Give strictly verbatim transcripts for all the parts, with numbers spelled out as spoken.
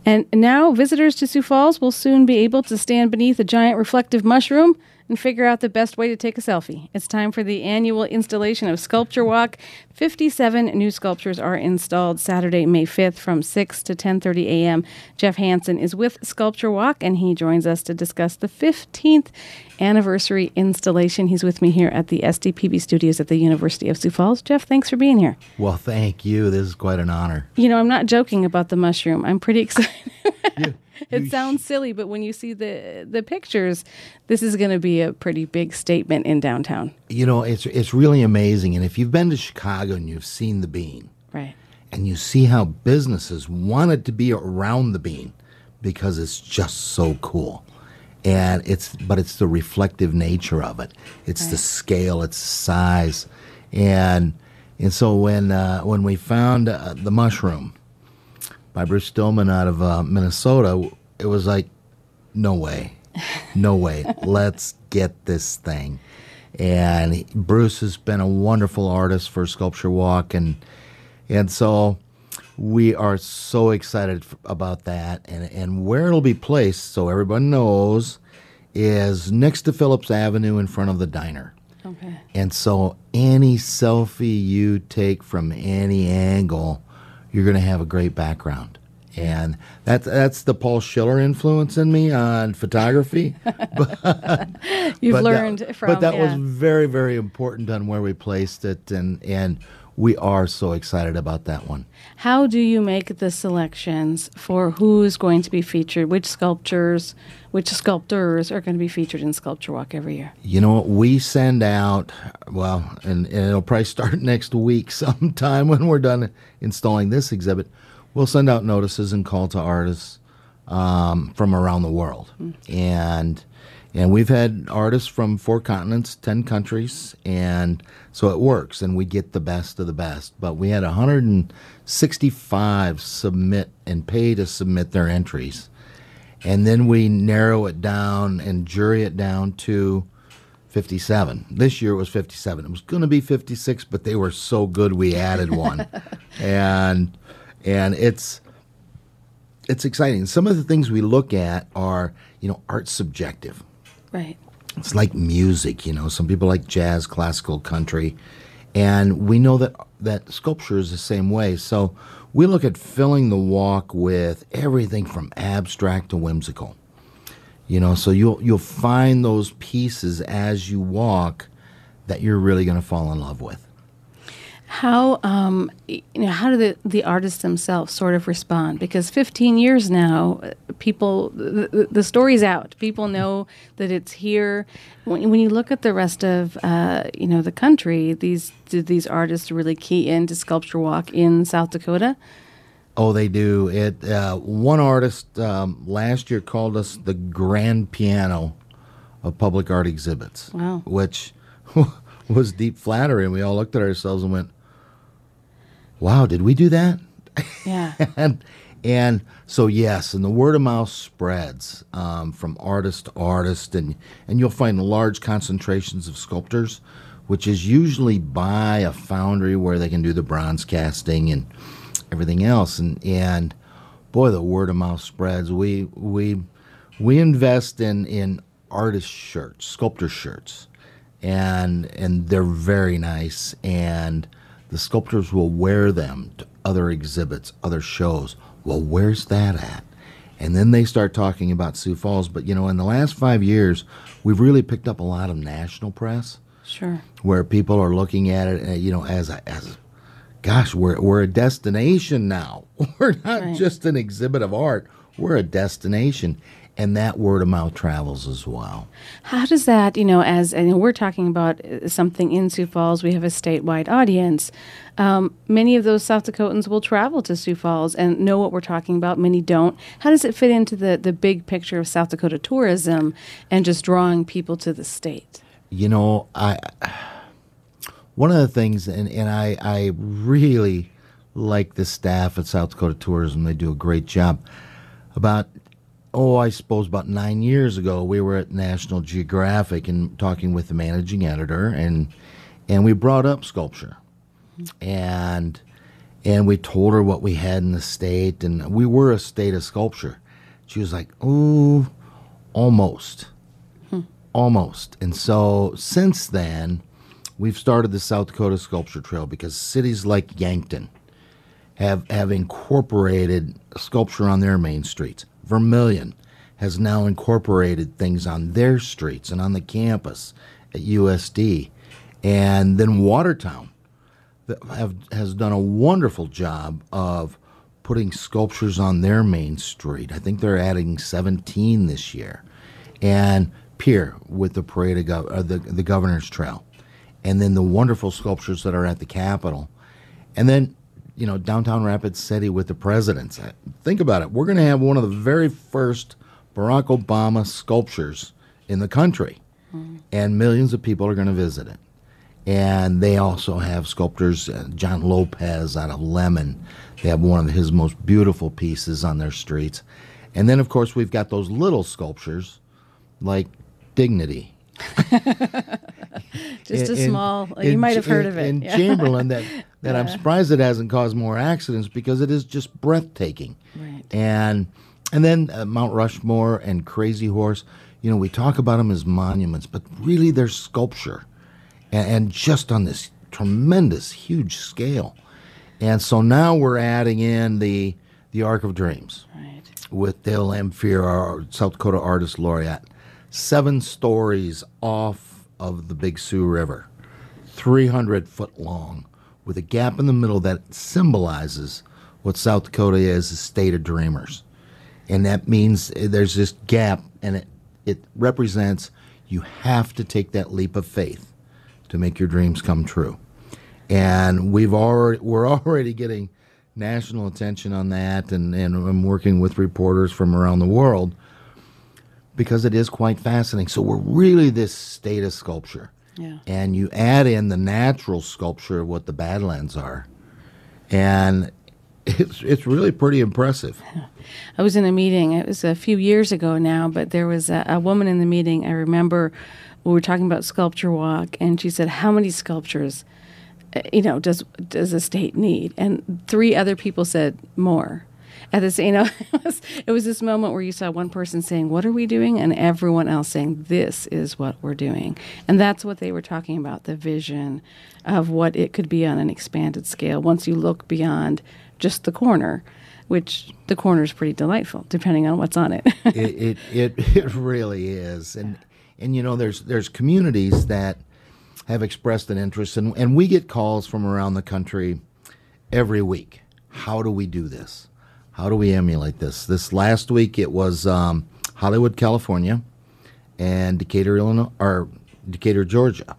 And now visitors to Sioux Falls will soon be able to stand beneath a giant reflective mushroom and figure out the best way to take a selfie. It's time for the annual installation of Sculpture Walk. fifty-seven new sculptures are installed Saturday, May fifth from six to ten thirty a.m. Jeff Hansen is with Sculpture Walk, and he joins us to discuss the fifteenth anniversary installation. He's with me here at the S D P B studios at the University of Sioux Falls. Jeff, thanks for being here. Well, thank you. This is quite an honor. You know, I'm not joking about the mushroom. I'm pretty excited. You, It you sounds silly, but when you see the the pictures, this is going to be a pretty big statement in downtown. You know, it's it's really amazing. And if you've been to Chicago and you've seen the Bean, Right. and you see how businesses wanted to be around the Bean because it's just so cool. And it's but it's the reflective nature of it. It's Right. the scale, it's the size. And and so when uh, when we found uh, the mushroom by Bruce Stillman out of uh, Minnesota, it was like, no way, no way, let's get this thing. And he- Bruce has been a wonderful artist for Sculpture Walk, and and so we are so excited f- about that. And, and where it'll be placed, so everyone knows, is next to Phillips Avenue in front of the diner. Okay. And so any selfie you take from any angle, you're going to have a great background. And that's that's the Paul Schiller influence in me on photography. You've But learned that, from But that yeah. was very, very important on where we placed it. And, and we are so excited about that one. How do you make the selections for who's going to be featured, which sculptures, which sculptors are going to be featured in Sculpture Walk every year? You know, we send out, well, and, and it'll probably start next week sometime when we're done installing this exhibit. We'll send out notices and call to artists um, from around the world. And and we've had artists from four continents, ten countries, and so it works, and we get the best of the best. But we had one hundred sixty-five submit and pay to submit their entries. And then we narrow it down and jury it down to fifty-seven. This year it was fifty-seven. It was going to be fifty-six, but they were so good we added one. and and it's it's exciting. Some of the things we look at are, you know, art's subjective. Right. It's like music, you know. Some people like jazz, classical, country, and we know that that sculpture is the same way. So we look at filling the walk with everything from abstract to whimsical. You know, so you'll you'll find those pieces as you walk that you're really going to fall in love with. How um, y- you know how do the, the artists themselves sort of respond? Because fifteen years now, uh, people the, the, the story's out. People know that it's here. When, when you look at the rest of uh, you know the country, these do these artists really key into Sculpture Walk in South Dakota? Oh, they do. It. Uh, one artist um, last year called us the grand piano of public art exhibits. Wow. Which was deep flattery, and we all looked at ourselves and went, wow, did we do that? Yeah. and and so yes, and the word of mouth spreads um, from artist to artist, and and you'll find large concentrations of sculptors, which is usually by a foundry where they can do the bronze casting and everything else, and and boy, the word of mouth spreads. We we we invest in in artist shirts, sculptor shirts, and and they're very nice, and the sculptors will wear them to other exhibits, other shows. Well, where's that at? And then they start talking about Sioux Falls. But, you know, in the last five years, we've really picked up a lot of national press Sure. where people are looking at it, uh, you know, as a, as a, gosh, we're, we're a destination now. We're not Right. just an exhibit of art. We're a destination. And that word of mouth travels as well. How does that, you know, as and we're talking about uh, something in Sioux Falls, we have a statewide audience. Um, many of those South Dakotans will travel to Sioux Falls and know what we're talking about. Many don't. How does it fit into the, the big picture of South Dakota tourism and just drawing people to the state? You know, I one of the things, and, and I, I really like the staff at South Dakota Tourism. They do a great job. About oh, I suppose about nine years ago, we were at National Geographic and talking with the managing editor, and and we brought up sculpture, and And we told her what we had in the state, and we were a state of sculpture. She was like, "Oh, almost, hmm. almost." And so since then, we've started the South Dakota Sculpture Trail because cities like Yankton have have incorporated sculpture on their main streets. Vermilion has now incorporated things on their streets and on the campus at U S D. And then Watertown have, has done a wonderful job of putting sculptures on their main street. I think they're adding seventeen this year. And Pierre with the Parade of Gov- uh, the, the Governor's Trail. And then the wonderful sculptures that are at the Capitol. And then, you know, downtown Rapid City with the presidents. Think about it. We're going to have one of the very first Barack Obama sculptures in the country. Mm. And millions of people are going to visit it. And they also have sculptors, uh, John Lopez out of Lemon. They have one of his most beautiful pieces on their streets. And then, of course, we've got those little sculptures like Dignity. Just in, a small, in, you might have heard in, of it. In yeah. Chamberlain, that, that yeah. I'm surprised it hasn't caused more accidents because it is just breathtaking. Right. And and then uh, Mount Rushmore and Crazy Horse, you know, we talk about them as monuments, but really they're sculpture. And, and just on this tremendous, huge scale. And so now we're adding in the the Arc of Dreams. Right. With Dale Lamphere, our South Dakota Artist Laureate. Seven stories off of the Big Sioux River, three hundred foot long, with a gap in the middle that symbolizes what South Dakota is, a state of dreamers. And that means there's this gap, and it, it represents you have to take that leap of faith to make your dreams come true. And we've already, we're already getting national attention on that, and, and I'm working with reporters from around the world because it is quite fascinating. So we're really this state of sculpture. Yeah. And you add in the natural sculpture of what the Badlands are, and it's it's really pretty impressive. I was in a meeting, it was a few years ago now, but there was a, a woman in the meeting, I remember we were talking about Sculpture Walk, and she said, how many sculptures, you know, does does the state need? And three other people said more. At this, you know, it was, it was this moment where you saw one person saying, "What are we doing?" and everyone else saying, "This is what we're doing." And that's what they were talking about, the vision of what it could be on an expanded scale once you look beyond just the corner, which the corner is pretty delightful, depending on what's on it. it, it it it really is, and and you know, there's there's communities that have expressed an interest, and and we get calls from around the country every week. How do we do this? How do we emulate this? This last week it was um, Hollywood, California, and Decatur, Illinois, or Decatur, Georgia,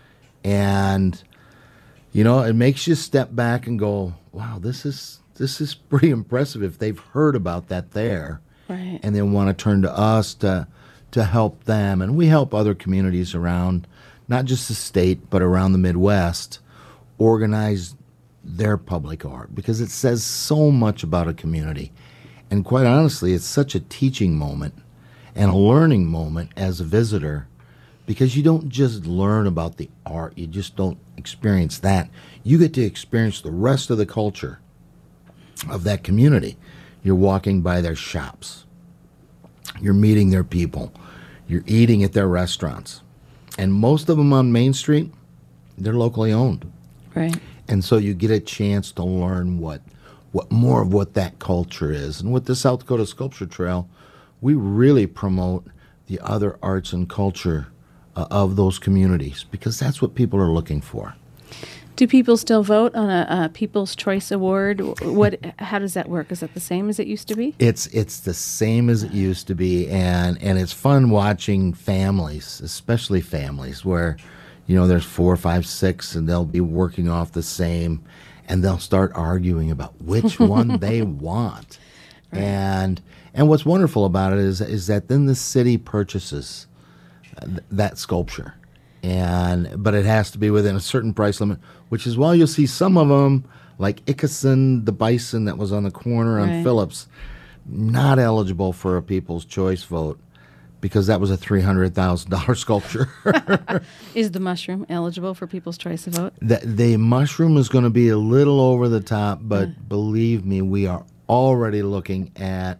and you know, it makes you step back and go, "Wow, this is this is pretty impressive." If they've heard about that there, right, and they want to turn to us to to help them, and we help other communities around, not just the state but around the Midwest, organize their public art, because it says so much about a community. And quite honestly, it's such a teaching moment and a learning moment as a visitor, because you don't just learn about the art, you just don't experience that. You get to experience the rest of the culture of that community. You're walking by their shops, you're meeting their people, you're eating at their restaurants, and most of them on Main Street, they're locally owned. Right. And so you get a chance to learn what, what more of what that culture is. And with the South Dakota Sculpture Trail, we really promote the other arts and culture uh, of those communities, because that's what people are looking for. Do people still vote on a, a People's Choice Award? What? How does that work? Is that the same as it used to be? It's it's the same as it used to be, and and it's fun watching families, especially families where, you know, there's four, five, six, and they'll be working off the same, and they'll start arguing about which one they want. Right. And and what's wonderful about it is is that then the city purchases th- that sculpture, and but it has to be within a certain price limit, which is why you'll see some of them, like Ickason, the bison that was on the corner on right. Phillips, not eligible for a People's Choice vote, because that was a three hundred thousand dollars sculpture. Is the mushroom eligible for People's Choice Vote? The, the mushroom is going to be a little over the top, but Mm. believe me, we are already looking at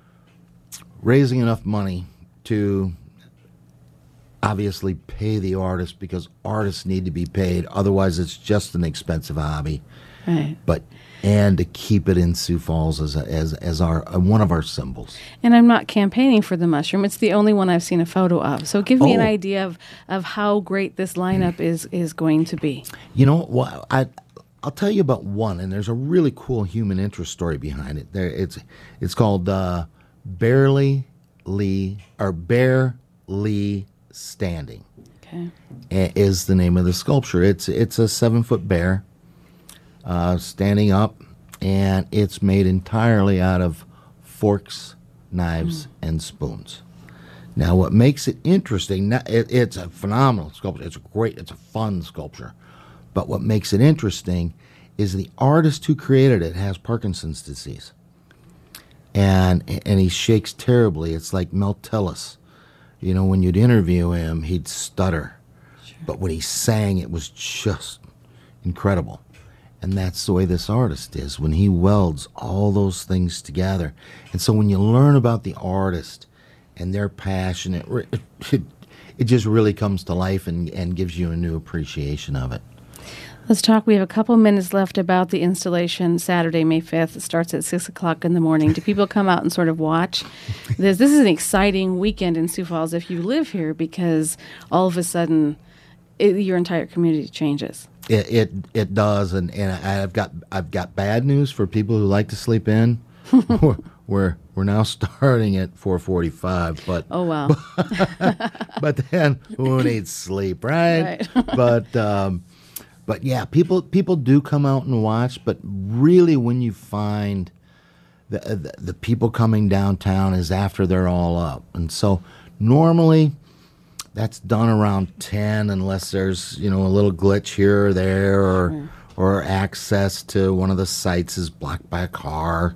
raising enough money to obviously pay the artist, because artists need to be paid. Otherwise, it's just an expensive hobby. Right. But and to keep it in Sioux Falls as a, as as our uh, one of our symbols. And I'm not campaigning for the mushroom. It's the only one I've seen a photo of. So give me an Oh. idea of, of how great this lineup is is going to be. You know, well, I I'll tell you about one, and there's a really cool human interest story behind it. There, it's it's called uh, Barely Lee or Bear Lee Standing. Okay. i- Is the name of the sculpture. It's it's a seven foot bear uh, standing up, and it's made entirely out of forks, knives, and spoons. Now, what makes it interesting? Now, it, it's a phenomenal sculpture. It's a great. It's a fun sculpture. But what makes it interesting is the artist who created it has Parkinson's disease, and and he shakes terribly. It's like Mel Tillis. You know, when you'd interview him, he'd stutter. But when he sang, it was just incredible. And that's the way this artist is, when he welds all those things together. And so when you learn about the artist and their passion, it, re- it, it just really comes to life and, and gives you a new appreciation of it. Let's talk. We have a couple minutes left about the installation Saturday, May fifth. It starts at six o'clock in the morning. Do people come out and sort of watch this? This is an exciting weekend in Sioux Falls if you live here, because all of a sudden it, your entire community changes. It it, it does, and, and I've got I've got bad news for people who like to sleep in. we're, we're we're now starting at four forty-five, but Oh, wow. but then who needs sleep, right? Right. but um, but yeah, people people do come out and watch. But really, when you find the, the the people coming downtown is after they're all up, and so normally that's done around ten, unless there's you know a little glitch here or there, or Sure. or access to one of the sites is blocked by a car.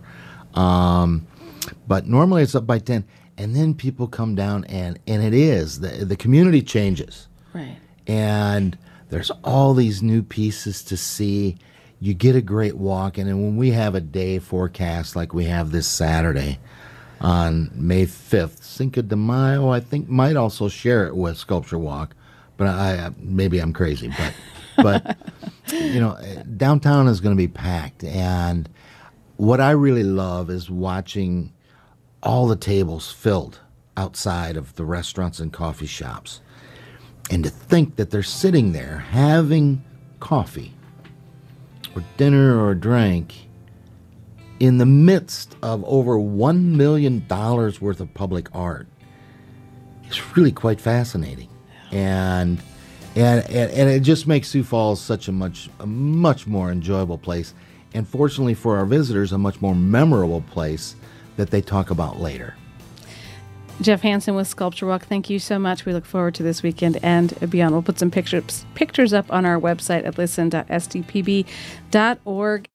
Um, but normally it's up by ten, and then people come down, and and it is the the community changes. Right. And there's all these new pieces to see. You get a great walk, and then when we have a day forecast like we have this Saturday on May fifth, Cinco de Mayo, I think, might also share it with Sculpture Walk, but I maybe I'm crazy, but but you know, downtown is going to be packed, and what I really love is watching all the tables filled outside of the restaurants and coffee shops. And to think that they're sitting there having coffee or dinner or a drink in the midst of over one million dollars worth of public art is really quite fascinating. And, and, and, and it just makes Sioux Falls such a much, a much more enjoyable place. And fortunately for our visitors, a much more memorable place that they talk about later. Jeff Hansen with Sculpture Walk, thank you so much. We look forward to this weekend and beyond. We'll put some pictures pictures up on our website at listen dot s t p b dot org.